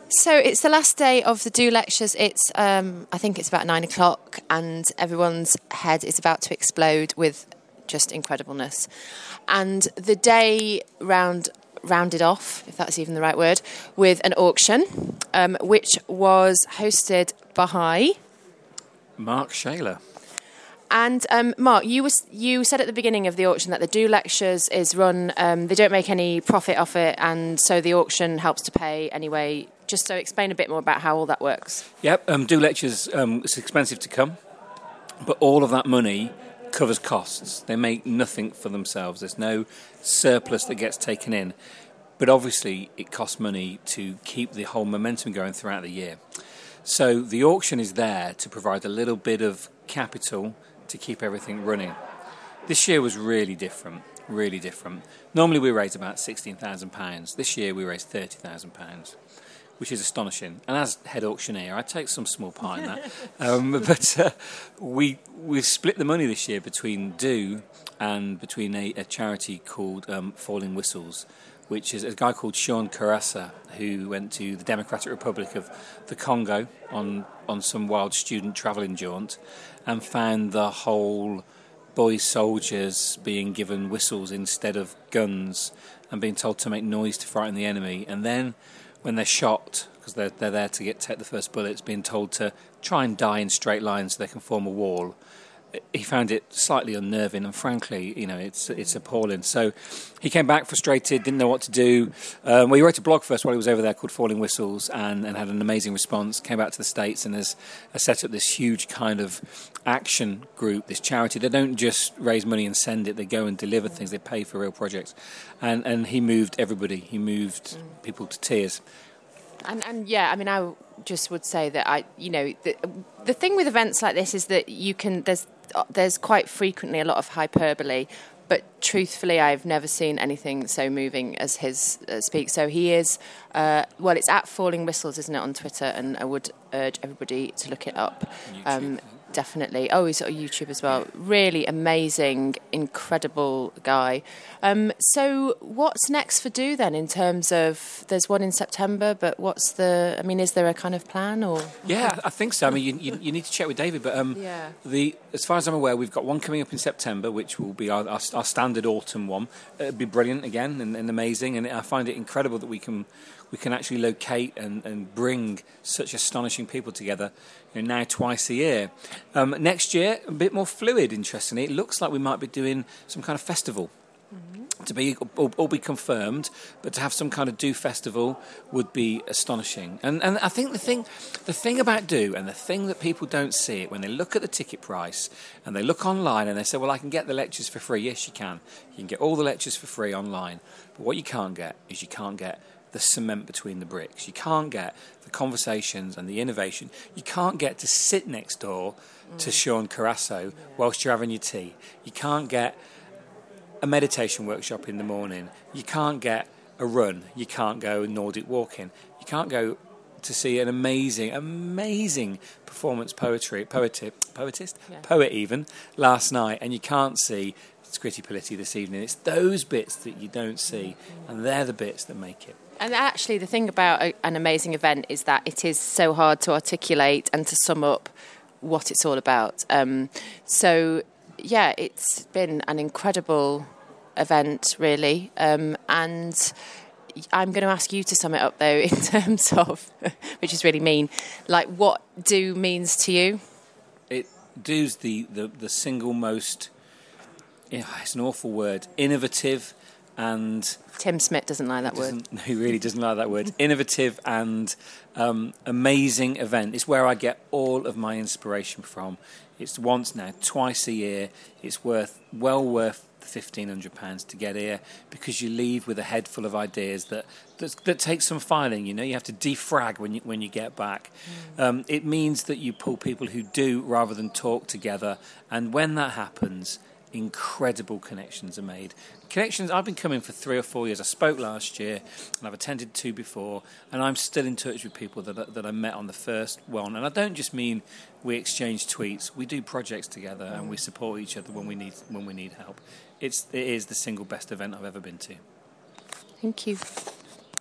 So it's the last day of the Do Lectures. It's I think it's about 9 o'clock, and everyone's head is about to explode with just incredibleness. And the day rounded off, if that's even the right word, with an auction, which was hosted by Mark Shaler. And Mark, you said at the beginning of the auction that the Do Lectures is run, they don't make any profit off it, and so the auction helps to pay anyway. Just so explain a bit more about how all that works. Yep, Do Lectures, it's expensive to come, but all of that money covers costs. They make nothing for themselves. There's no surplus that gets taken in. But obviously it costs money to keep the whole momentum going throughout the year. So the auction is there to provide a little bit of capital to keep everything running. This year was really different. Normally we raise about £16,000. This year we raised £30,000, which is astonishing. And as head auctioneer, I take some small part in that. But we've split the money this year between Do and between a charity called Falling Whistles, which is a guy called Sean Carassa, who went to the Democratic Republic of the Congo on some wild student travelling jaunt and found the whole boys soldiers being given whistles instead of guns and being told to make noise to frighten the enemy. And then when they're shot, because they're there to take the first bullets, being told to try and die in straight lines so they can form a wall. He found it slightly unnerving, and frankly, it's appalling. So he came back frustrated, didn't know what to do. He wrote a blog first while he was over there called Falling Whistles, and had an amazing response. Came back to the States and has set up this huge kind of action group, this charity. They don't just raise money and send it; they go and deliver things. They pay for real projects, and he moved everybody. He moved people to tears. And yeah, I mean, I just would say that the thing with events like this is that there's quite frequently a lot of hyperbole, but truthfully, I've never seen anything so moving as his speak. So he is, it's at Falling Whistles, isn't it, on Twitter? And I would urge everybody to look it up. Definitely. Oh, he's on YouTube as well. Really amazing, incredible guy. So what's next for Do then in terms of, there's one in September, but is there a kind of plan or? Yeah, I think so. I mean, you need to check with David, but as far as I'm aware, we've got one coming up in September, which will be our standard autumn one. It'll be brilliant again and amazing, and I find it incredible that we can actually locate and bring such astonishing people together, now twice a year. Next year, a bit more fluid, interestingly. It looks like we might be doing some kind of festival. To be all be confirmed, but to have some kind of Do festival would be astonishing. And I think the thing about Do, and the thing that people don't see it when they look at the ticket price and they look online and they say, well, I can get the lectures for free. Yes, you can. You can get all the lectures for free online. But what you can't get is you can't get the cement between the bricks. You can't get the conversations and the innovation. You can't get to sit next door to Sean Carassa whilst you're having your tea. You can't get a meditation workshop in the morning. You can't get a run. You can't go Nordic walking. You can't go to see an amazing performance poet even last night, and you can't see Scritti Politti this evening. It's those bits that you don't see, and they're the bits that make it. And actually, the thing about an amazing event is that it is so hard to articulate and to sum up what it's all about. So, yeah, it's been an incredible event, really. And I'm going to ask you to sum it up, though, in terms of, which is really mean, like what Do means to you. Do's the single most, it's an awful word, innovative and... Tim Smith doesn't like that word. No, he really doesn't like that word. Innovative and amazing event. It's where I get all of my inspiration from. It's once now, twice a year. It's well worth the £1,500 to get here, because you leave with a head full of ideas that take some filing. You have to defrag when you get back. It means that you pull people who do rather than talk together, and when that happens, incredible connections are made. Connections, I've been coming for 3 or 4 years. I spoke last year and I've attended 2 before, and I'm still in touch with people that I met on the first one. And I don't just mean we exchange tweets. We do projects together and we support each other when we need help. It is the single best event I've ever been to. Thank you.